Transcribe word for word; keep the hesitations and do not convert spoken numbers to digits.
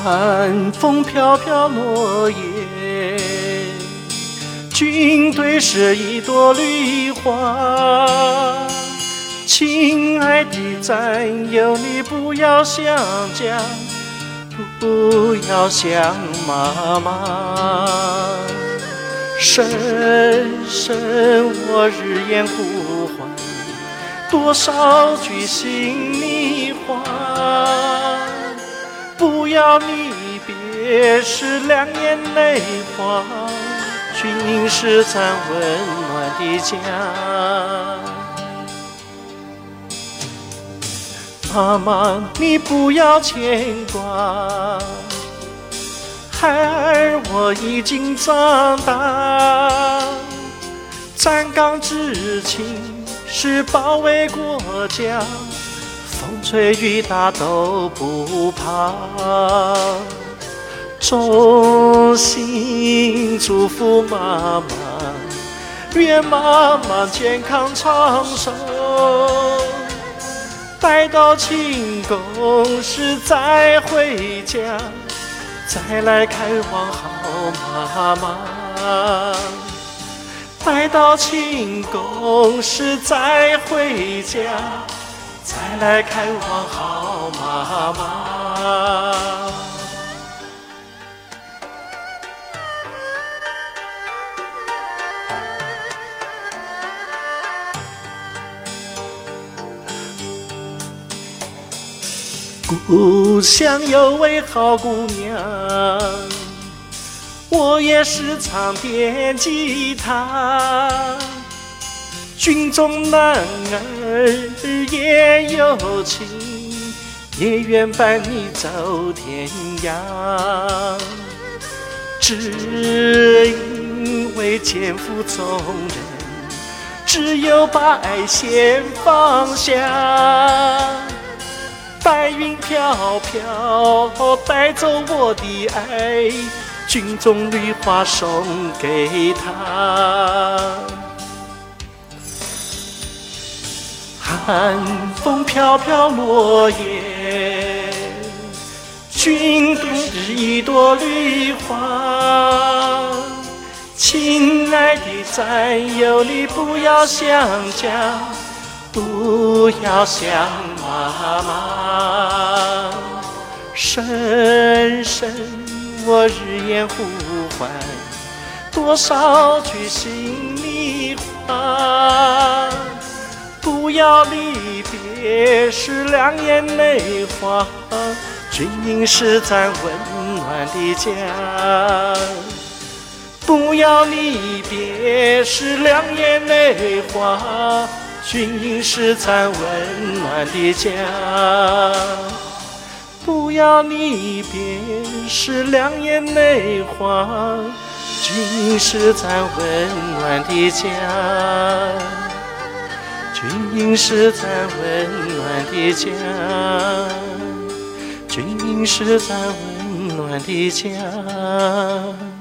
寒风飘飘落叶，军队是一朵绿花。亲爱的战友，你不要想家，不要想妈妈。深深我日夜呼唤，多少句心里话。不要离别时两眼泪花，军是咱温暖的家。妈妈，你不要牵挂，孩儿我已经长大。站岗执勤是保卫国家，风吹雨打都不怕。衷心祝福妈妈，愿妈妈健康长寿。待到庆功时再回家，再来看望好妈妈。待到庆功时再回家，再来看望好妈妈。故乡有位好姑娘，我也时常惦记她。军中男儿也有情，也愿伴你走天涯。只因为肩负重任，只有把爱先放下。白云飘飘，带走我的爱，军中绿花送给他。寒风飘飘落叶，军中是一朵绿花。亲爱的战友，你不要想家，不要想妈妈。深深我日夜呼唤，多少句心里话。不要离别时两眼泪花，军营是咱温暖的家。不要离别时两眼泪花，军营是咱温暖的家。不要离别时两眼泪花，军营是咱温暖的家。军营是咱温暖的家，军营是咱温暖的家。